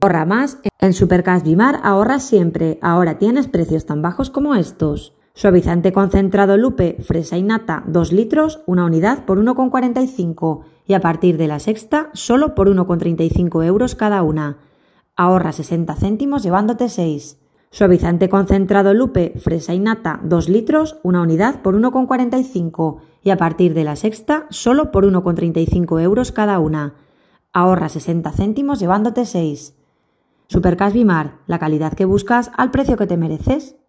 Ahorra más. En Supercash Bimar ahorras siempre. Ahora tienes precios tan bajos como estos. Suavizante concentrado Lupe, fresa y nata, 2 litros, una unidad por 1,45 y a partir de la sexta solo por 1,35 euros cada una. Ahorra 60 céntimos llevándote 6. Suavizante concentrado Lupe, fresa y nata, 2 litros, una unidad por 1,45 y a partir de la sexta solo por 1,35 euros cada una. Ahorra 60 céntimos llevándote 6. Supercash Bimar, la calidad que buscas al precio que te mereces.